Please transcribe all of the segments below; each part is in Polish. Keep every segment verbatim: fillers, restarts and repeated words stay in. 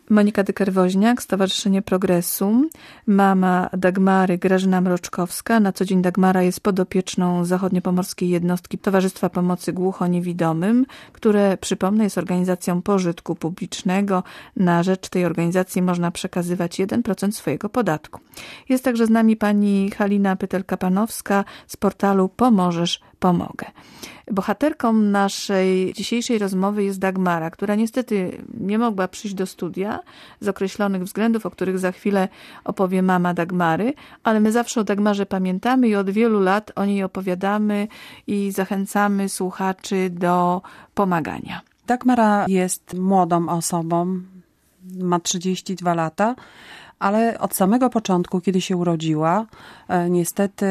Monika Dyker-Woźniak, Stowarzyszenie Progresu, mama Dagmary Grażyna Mroczkowska. Na co dzień Dagmara jest podopieczną zachodniopomorskiej jednostki Towarzystwa Pomocy Głuchoniewidomym, które, przypomnę, jest organizacją pożytku publicznego. Na rzecz tej organizacji można przekazywać jeden procent swojego podatku. Jest także z nami pani Halina Pytelka-Panowska z portalu Pomożesz, Pomogę. Bohaterką naszej dzisiejszej rozmowy jest Dagmara, która niestety nie mogła przyjść do studia z określonych względów, o których za chwilę opowie mama Dagmary, ale my zawsze o Dagmarze pamiętamy i od wielu lat o niej opowiadamy i zachęcamy słuchaczy do pomagania. Dagmara jest młodą osobą, ma trzydzieści dwa lata, ale od samego początku, kiedy się urodziła, niestety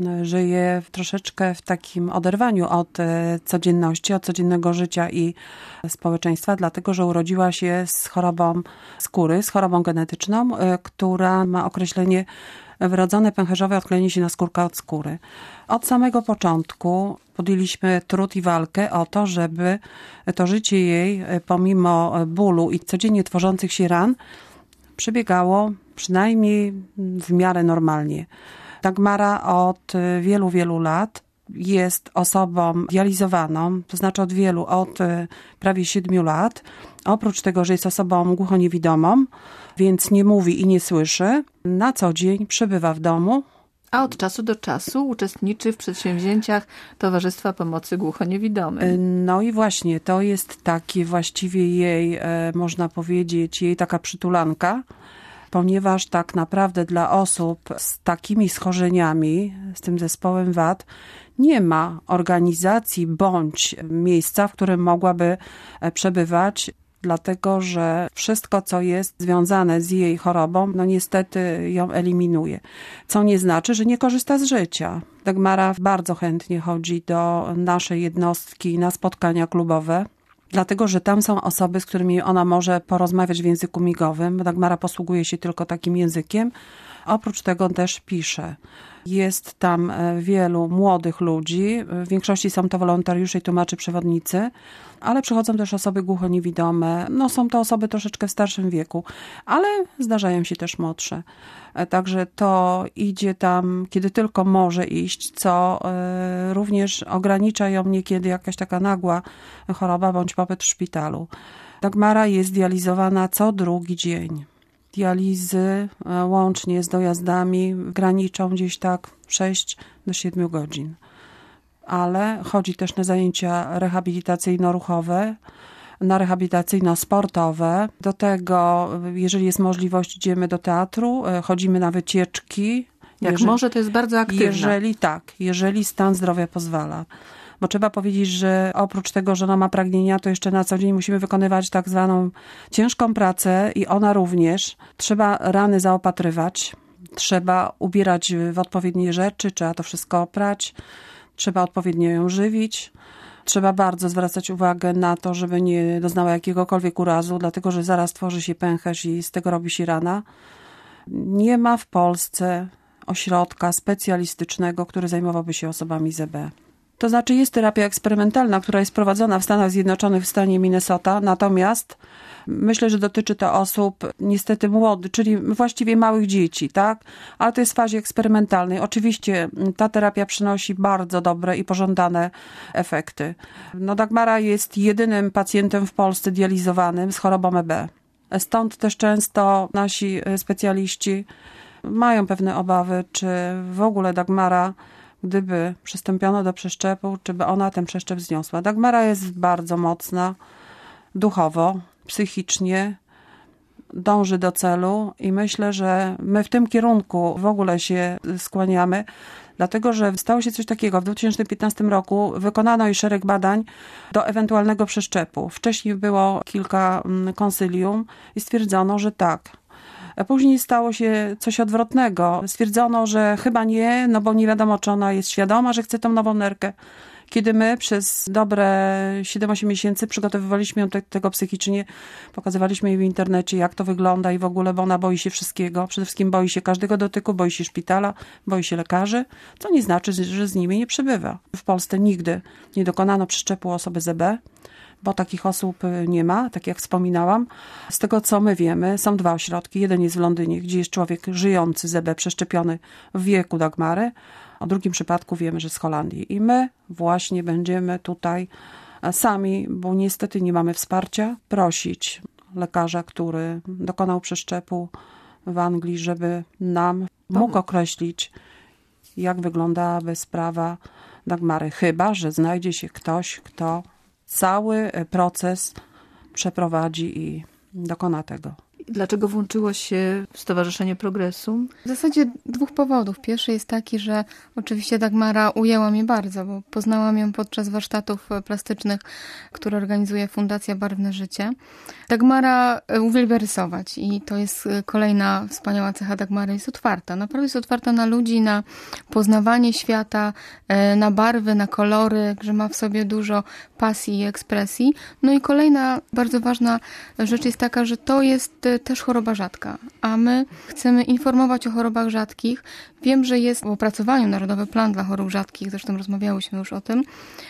żyje troszeczkę w takim oderwaniu od codzienności, od codziennego życia i społeczeństwa, dlatego że urodziła się z chorobą skóry, z chorobą genetyczną, która ma określenie wrodzone pęcherzowe odklejenie się naskórka od skóry. Od samego początku podjęliśmy trud i walkę o to, żeby to życie jej, pomimo bólu i codziennie tworzących się ran, przebiegało przynajmniej w miarę normalnie. Dagmara od wielu, wielu lat jest osobą dializowaną, to znaczy od wielu, od prawie siedmiu lat. Oprócz tego, że jest osobą głuchoniewidomą, więc nie mówi i nie słyszy, na co dzień przebywa w domu. A od czasu do czasu uczestniczy w przedsięwzięciach Towarzystwa Pomocy Głuchoniewidomym. No i właśnie, to jest takie właściwie jej, można powiedzieć, jej taka przytulanka, ponieważ tak naprawdę dla osób z takimi schorzeniami, z tym zespołem wad, nie ma organizacji bądź miejsca, w którym mogłaby przebywać, dlatego że wszystko, co jest związane z jej chorobą, no niestety ją eliminuje. Co nie znaczy, że nie korzysta z życia. Dagmara bardzo chętnie chodzi do naszej jednostki na spotkania klubowe, dlatego że tam są osoby, z którymi ona może porozmawiać w języku migowym. Dagmara posługuje się tylko takim językiem. Oprócz tego też pisze. Jest tam wielu młodych ludzi, w większości są to wolontariusze i tłumacze przewodnicy, ale przychodzą też osoby głuchoniewidome. No są to osoby troszeczkę w starszym wieku, ale zdarzają się też młodsze. Także to idzie tam, kiedy tylko może iść, co również ogranicza ją niekiedy jakaś taka nagła choroba bądź pobyt w szpitalu. Dagmara jest dializowana co drugi dzień. Dializy łącznie z dojazdami graniczą gdzieś tak sześć do siedmiu godzin. Ale chodzi też na zajęcia rehabilitacyjno-ruchowe, na rehabilitacyjno-sportowe. Do tego, jeżeli jest możliwość, idziemy do teatru, chodzimy na wycieczki. Jak jeżeli, może, to jest bardzo aktywna. Jeżeli tak, jeżeli stan zdrowia pozwala. Bo trzeba powiedzieć, że oprócz tego, że ona ma pragnienia, to jeszcze na co dzień musimy wykonywać tak zwaną ciężką pracę i ona również. Trzeba rany zaopatrywać, trzeba ubierać w odpowiednie rzeczy, trzeba to wszystko oprać, trzeba odpowiednio ją żywić. Trzeba bardzo zwracać uwagę na to, żeby nie doznała jakiegokolwiek urazu, dlatego że zaraz tworzy się pęcherz i z tego robi się rana. Nie ma w Polsce ośrodka specjalistycznego, który zajmowałby się osobami z E B. To znaczy jest terapia eksperymentalna, która jest prowadzona w Stanach Zjednoczonych, w stanie Minnesota, natomiast myślę, że dotyczy to osób niestety młodych, czyli właściwie małych dzieci, tak? Ale to jest w fazie eksperymentalnej. Oczywiście ta terapia przynosi bardzo dobre i pożądane efekty. No Dagmara jest jedynym pacjentem w Polsce dializowanym z chorobą E B. Stąd też często nasi specjaliści mają pewne obawy, czy w ogóle Dagmara, gdyby przystąpiono do przeszczepu, czy by ona ten przeszczep zniosła. Dagmara jest bardzo mocna duchowo, psychicznie, dąży do celu i myślę, że my w tym kierunku w ogóle się skłaniamy, dlatego że stało się coś takiego. W dwa tysiące piętnastym roku wykonano już szereg badań do ewentualnego przeszczepu. Wcześniej było kilka konsylium i stwierdzono, że tak. A później stało się coś odwrotnego. Stwierdzono, że chyba nie, no bo nie wiadomo, czy ona jest świadoma, że chce tą nową nerkę. Kiedy my przez dobre siedem osiem miesięcy przygotowywaliśmy ją do tego psychicznie, pokazywaliśmy jej w internecie, jak to wygląda i w ogóle, bo ona boi się wszystkiego. Przede wszystkim boi się każdego dotyku, boi się szpitala, boi się lekarzy, co nie znaczy, że z nimi nie przebywa. W Polsce nigdy nie dokonano przeszczepu osoby z E B. bo takich osób nie ma, tak jak wspominałam. Z tego, co my wiemy, są dwa ośrodki. Jeden jest w Londynie, gdzie jest człowiek żyjący z E B przeszczepiony w wieku Dagmary. O drugim przypadku wiemy, że z Holandii. I my właśnie będziemy tutaj sami, bo niestety nie mamy wsparcia, prosić lekarza, który dokonał przeszczepu w Anglii, żeby nam mógł określić, jak wyglądałaby sprawa Dagmary. Chyba że znajdzie się ktoś, kto cały proces przeprowadzi i dokona tego. Dlaczego włączyło się Stowarzyszenie Progresu? W zasadzie dwóch powodów. Pierwszy jest taki, że oczywiście Dagmara ujęła mnie bardzo, bo poznałam ją podczas warsztatów plastycznych, które organizuje Fundacja Barwne Życie. Dagmara uwielbia rysować i to jest kolejna wspaniała cecha Dagmary. Jest otwarta. Naprawdę jest otwarta na ludzi, na poznawanie świata, na barwy, na kolory, że ma w sobie dużo pasji i ekspresji. No i kolejna bardzo ważna rzecz jest taka, że to jest też choroba rzadka, a my chcemy informować o chorobach rzadkich. Wiem, że jest w opracowaniu Narodowy Plan dla Chorób Rzadkich, zresztą rozmawiałyśmy już o tym,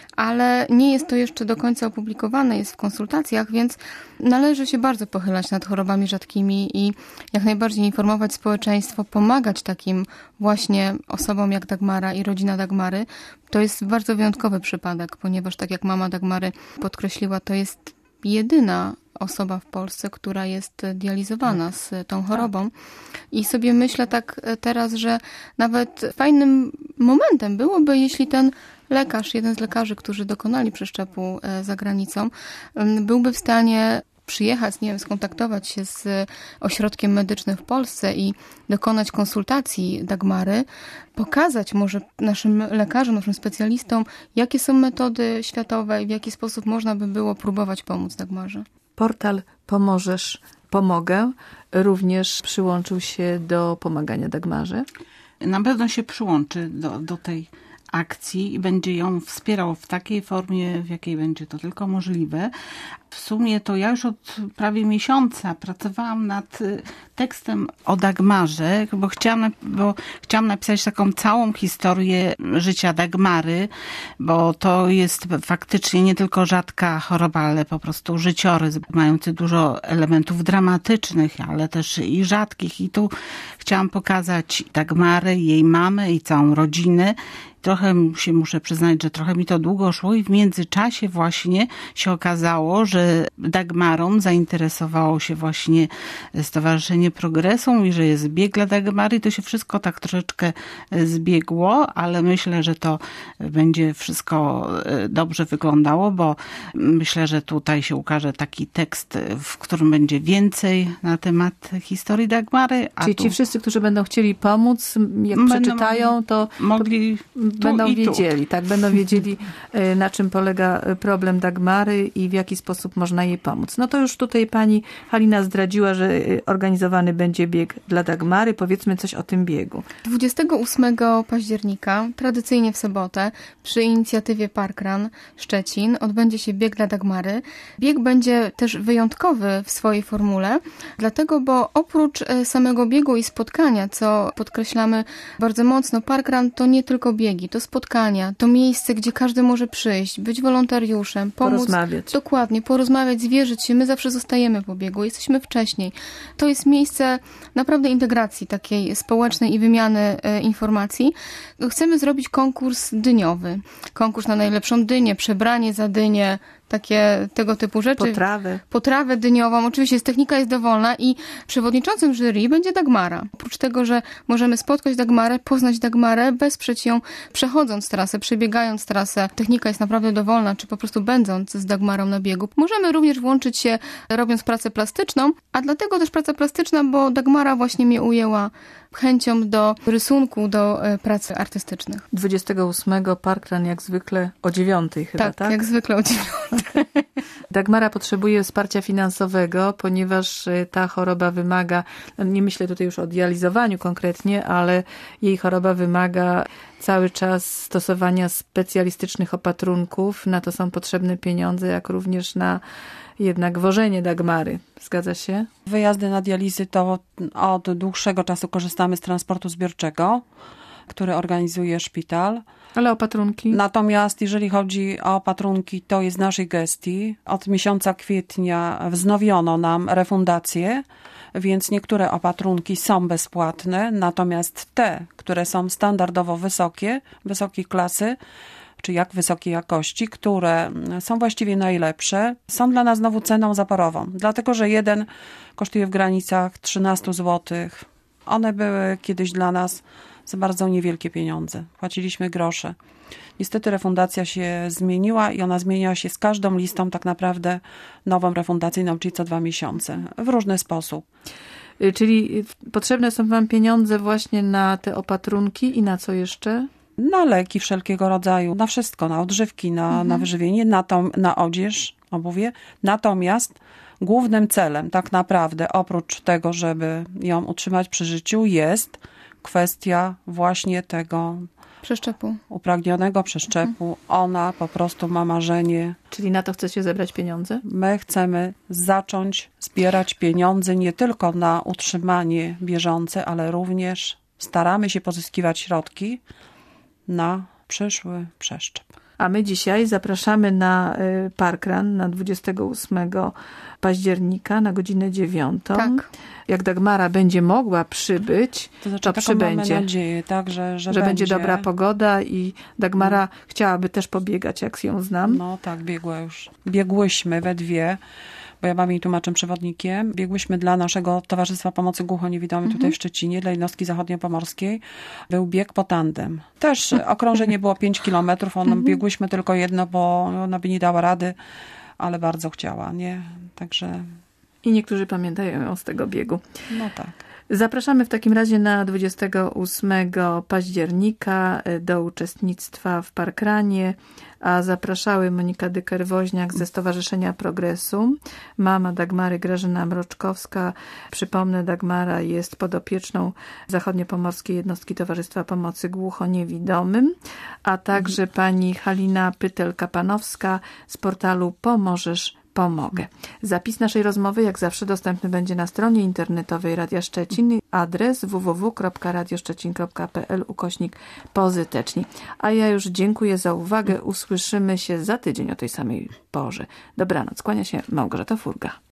ale nie jest to jeszcze do końca opublikowane, jest w konsultacjach, więc należy się bardzo pochylać nad chorobami rzadkimi i jak najbardziej informować społeczeństwo, pomagać takim właśnie osobom jak Dagmara i rodzina Dagmary. To jest bardzo wyjątkowy przypadek, ponieważ tak jak mama Dagmary podkreśliła, to jest jedyna osoba w Polsce, która jest dializowana z tą chorobą. I sobie myślę tak teraz, że nawet fajnym momentem byłoby, jeśli ten lekarz, jeden z lekarzy, którzy dokonali przeszczepu za granicą, byłby w stanie przyjechać, nie wiem, skontaktować się z ośrodkiem medycznym w Polsce i dokonać konsultacji Dagmary, pokazać może naszym lekarzom, naszym specjalistom, jakie są metody światowe i w jaki sposób można by było próbować pomóc Dagmarze. Portal Pomożesz, Pomogę również przyłączył się do pomagania Dagmarze. Na pewno się przyłączy do, do tej akcji i będzie ją wspierał w takiej formie, w jakiej będzie to tylko możliwe. W sumie to ja już od prawie miesiąca pracowałam nad tekstem o Dagmarze, bo chciałam, bo chciałam napisać taką całą historię życia Dagmary, bo to jest faktycznie nie tylko rzadka choroba, ale po prostu życiorys mający dużo elementów dramatycznych, ale też i rzadkich. I tu chciałam pokazać Dagmarę, jej mamę i całą rodzinę. Trochę się muszę przyznać, że trochę mi to długo szło i w międzyczasie właśnie się okazało, że Dagmarą zainteresowało się właśnie Stowarzyszenie Progresu i że jest bieg dla Dagmary. To się wszystko tak troszeczkę zbiegło, ale myślę, że to będzie wszystko dobrze wyglądało, bo myślę, że tutaj się ukaże taki tekst, w którym będzie więcej na temat historii Dagmary. A Czyli tu... ci wszyscy, którzy będą chcieli pomóc, jak będą przeczytają, to mogli to będą wiedzieli, tak, będą wiedzieli, na czym polega problem Dagmary i w jaki sposób można jej pomóc. No to już tutaj pani Halina zdradziła, że organizowany będzie bieg dla Dagmary. Powiedzmy coś o tym biegu. dwudziestego ósmego października, tradycyjnie w sobotę, przy inicjatywie Parkrun Szczecin odbędzie się bieg dla Dagmary. Bieg będzie też wyjątkowy w swojej formule, dlatego, bo oprócz samego biegu i spotkania, co podkreślamy bardzo mocno, Parkrun to nie tylko biegi, to spotkania, to miejsce, gdzie każdy może przyjść, być wolontariuszem, pomóc. Porozmawiać. Dokładnie, porozmawiać, zwierzyć się. My zawsze zostajemy po biegu, jesteśmy wcześniej. To jest miejsce naprawdę integracji takiej społecznej i wymiany e, informacji. Chcemy zrobić konkurs dyniowy. Konkurs na najlepszą dynię, przebranie za dynię, takie tego typu rzeczy. Potrawę. Potrawę dyniową. Oczywiście technika jest dowolna i przewodniczącym jury będzie Dagmara. Oprócz tego, że możemy spotkać Dagmarę, poznać Dagmarę, wesprzeć ją przechodząc trasę, przebiegając trasę. Technika jest naprawdę dowolna, czy po prostu będąc z Dagmarą na biegu. Możemy również włączyć się robiąc pracę plastyczną, a dlatego też praca plastyczna, bo Dagmara właśnie mnie ujęła chęcią do rysunku, do pracy artystycznych. dwudziestego ósmego Parkrun jak zwykle o dziewiątej chyba, tak? Tak, jak zwykle o dziewiątej. Dagmara potrzebuje wsparcia finansowego, ponieważ ta choroba wymaga, nie myślę tutaj już o dializowaniu konkretnie, ale jej choroba wymaga cały czas stosowania specjalistycznych opatrunków. Na to są potrzebne pieniądze, jak również na jednak wożenie Dagmary. Zgadza się? Wyjazdy na dializy to od dłuższego czasu korzystamy z transportu zbiorczego. który organizuje szpital. Ale opatrunki? Natomiast jeżeli chodzi o opatrunki, to jest w naszej gestii. Od miesiąca kwietnia wznowiono nam refundację, więc niektóre opatrunki są bezpłatne, natomiast te, które są standardowo wysokie, wysokiej klasy, czy jak wysokiej jakości, które są właściwie najlepsze, są dla nas znowu ceną zaporową. Dlatego, że jeden kosztuje w granicach trzynaście złotych. One były kiedyś dla nas za bardzo niewielkie pieniądze. Płaciliśmy grosze. Niestety refundacja się zmieniła i ona zmienia się z każdą listą tak naprawdę nową refundacyjną, czyli co dwa miesiące, w różny sposób. Czyli potrzebne są wam pieniądze właśnie na te opatrunki i na co jeszcze? Na leki wszelkiego rodzaju, na wszystko, na odżywki, na, mhm. na wyżywienie, na, to, na odzież, obuwie. Natomiast głównym celem tak naprawdę, oprócz tego, żeby ją utrzymać przy życiu, jest kwestia właśnie tego przeszczepu. Upragnionego przeszczepu. Ona po prostu ma marzenie. Czyli na to chcecie zebrać pieniądze? My chcemy zacząć zbierać pieniądze nie tylko na utrzymanie bieżące, ale również staramy się pozyskiwać środki na przyszły przeszczep. A my dzisiaj zapraszamy na parkrun na dwudziestego ósmego października na godzinę dziewiątą. Tak. Jak Dagmara będzie mogła przybyć, to, znaczy, to przybędzie. Mamy nadzieję, tak, że, że, że będzie. będzie dobra pogoda i Dagmara no. chciałaby też pobiegać, jak ją znam. No tak, biegła już. Biegłyśmy we dwie, bo ja mam jej tłumaczem przewodnikiem. Biegłyśmy dla naszego Towarzystwa Pomocy Głuchoniewidomym mhm. tutaj w Szczecinie, dla jednostki zachodniopomorskiej. Był bieg po tandem. Też okrążenie było pięć kilometrów, on mhm. biegłyśmy tylko jedno, bo ona by nie dała rady, ale bardzo chciała, nie? Także... I niektórzy pamiętają ją z tego biegu. No tak. Zapraszamy w takim razie na dwudziestego ósmego października do uczestnictwa w parkrunie, a zapraszały Monika Dyker-Woźniak ze Stowarzyszenia Progresu, mama Dagmary Grażyna Mroczkowska. Przypomnę, Dagmara jest podopieczną Zachodniopomorskiej Jednostki Towarzystwa Pomocy Głuchoniewidomym, a także pani Halina Pytel-Kapanowska z portalu Pomożesz Pomogę. Zapis naszej rozmowy jak zawsze dostępny będzie na stronie internetowej Radia Szczecin. Adres w w w kropka radio szczecin kropka p l ukośnik pozyteczni. A ja już dziękuję za uwagę. Usłyszymy się za tydzień o tej samej porze. Dobranoc. Kłania się Małgorzata Furga.